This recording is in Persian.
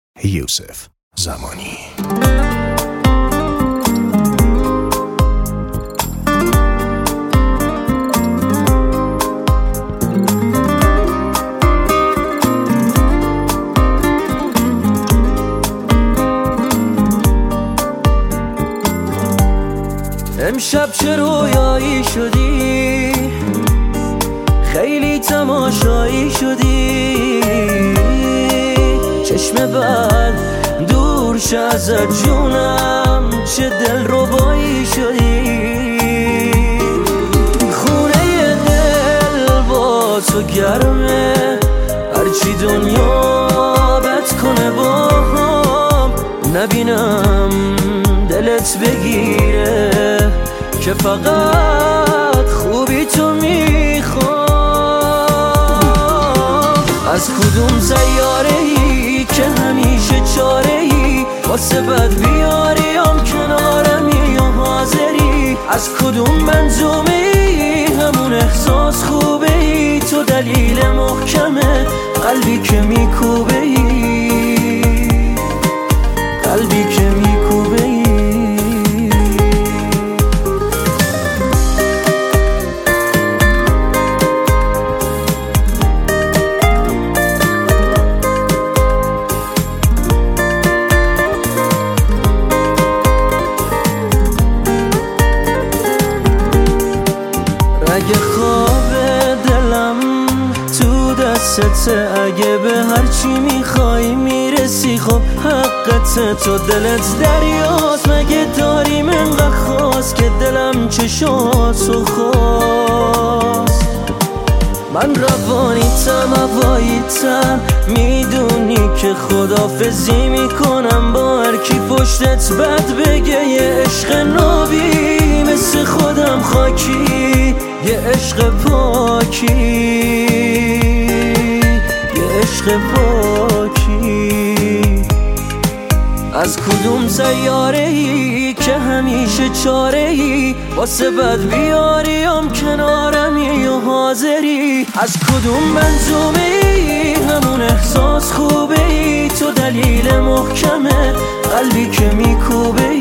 یوسف زمانی. امشب چه رویایی شدی، خیلی تماشایی شدی، چشم بد دور شه ازت جونم، چه دلربایی شدی. خونه دل با تو گرمه، هرچی دنیا بد کنه با هم نبینم دلت بگیره که فقط خوبی تو میخوام. از کدوم سیاره‌ای که همیشه چاره‌ای واسه بد بیاریم کنارمی و حاضری؟ از کدوم منظومه‌ای همون احساس خوبه‌ای؟ تو دلیل محکمه قلبی که میکوبه‌ای، قلبی که میکوبه‌ای. اگه خواب دلم تو دستته، اگه به هرچی میخوای میرسی، خب حقته، تو دلت دریاست، مگه داریم انقدر خواست که دلم چشاتو خواست. من روانیتم هواییتم، میدونی که خدافزی میکنم با هر کی پشتت بد بگه. یه عشق نابی مثل خودم خاکی، یه عشق پاکی، یه عشق پاکی. از کدوم سیاره‌ای که همیشه چاره‌ای واسه بد بیاریم کنارمی و حاضری؟ از کدوم منظومه‌ای همون احساس خوبه‌ای؟ تو دلیل محکمه قلبی که میکوبه‌ای.